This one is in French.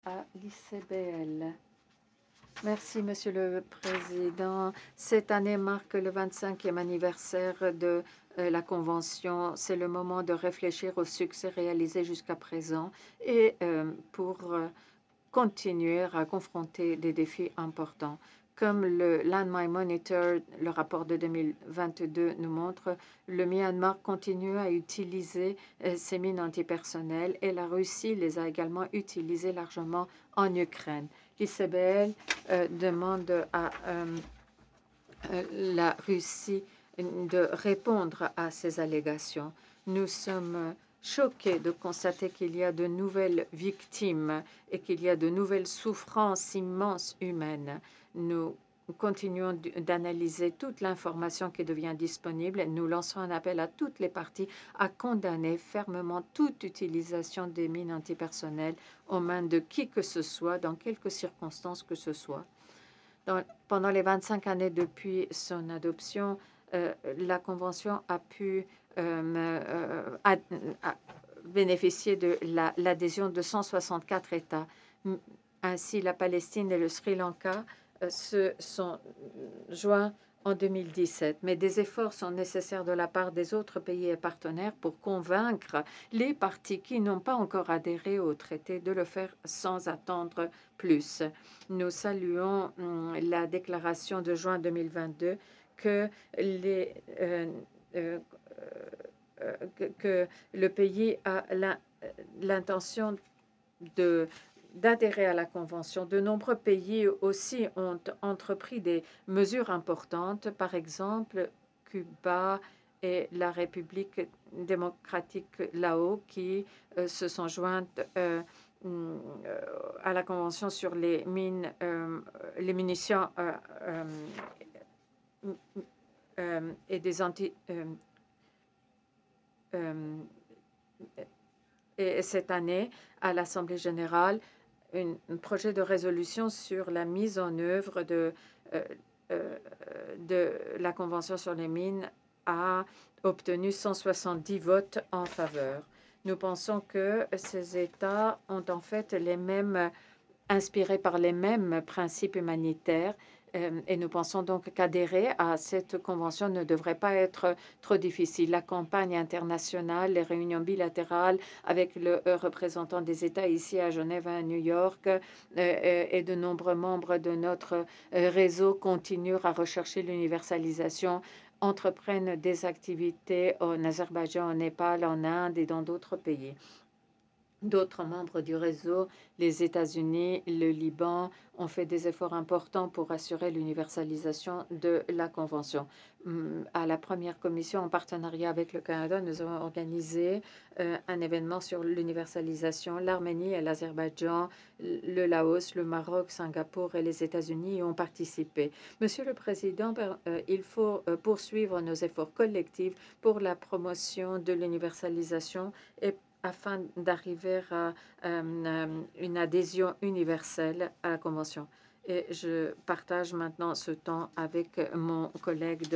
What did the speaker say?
à l'ICBL. Merci, Monsieur le Président. Cette année marque le 25e anniversaire de la Convention. C'est le moment de réfléchir au succès réalisé jusqu'à présent et pour continuer à confronter des défis importants. Comme le Landmine Monitor, le rapport de 2022 nous montre, le Myanmar continue à utiliser ces mines antipersonnelles et la Russie les a également utilisées largement en Ukraine. L'ICBL demande à la Russie de répondre à ces allégations. Nous sommes choqués de constater qu'il y a de nouvelles victimes et qu'il y a de nouvelles souffrances immenses humaines. Nous continuons d'analyser toute l'information qui devient disponible. Nous lançons un appel à toutes les parties à condamner fermement toute utilisation des mines antipersonnelles aux mains de qui que ce soit, dans quelque circonstances que ce soit. Pendant les 25 années depuis son adoption, la Convention a pu bénéficier de l'adhésion de 164 États. Ainsi, la Palestine et le Sri Lanka se sont joints en 2017. Mais des efforts sont nécessaires de la part des autres pays et partenaires pour convaincre les parties qui n'ont pas encore adhéré au traité de le faire sans attendre plus. Nous saluons la déclaration de juin 2022 que le pays a l'intention d'adhérer à la Convention. De nombreux pays aussi ont entrepris des mesures importantes, par exemple Cuba et la République démocratique Lao qui se sont jointes à la Convention sur les munitions et des et cette année, à l'Assemblée générale, un projet de résolution sur la mise en œuvre de la Convention sur les mines a obtenu 170 votes en faveur. Nous pensons que ces États ont en fait inspirés par les mêmes principes humanitaires et nous pensons donc qu'adhérer à cette convention ne devrait pas être trop difficile. La campagne internationale, les réunions bilatérales avec le représentant des États ici à Genève, à New York et de nombreux membres de notre réseau continuent à rechercher l'universalisation, entreprennent des activités en Azerbaïdjan, au Népal, en Inde et dans d'autres pays. D'autres membres du réseau, les États-Unis, le Liban, ont fait des efforts importants pour assurer l'universalisation de la Convention. À la première commission, en partenariat avec le Canada, nous avons organisé un événement sur l'universalisation. L'Arménie et l'Azerbaïdjan, le Laos, le Maroc, Singapour et les États-Unis y ont participé. Monsieur le Président, il faut poursuivre nos efforts collectifs pour la promotion de l'universalisation et afin d'arriver à une adhésion universelle à la Convention. Et je partage maintenant ce temps avec mon collègue de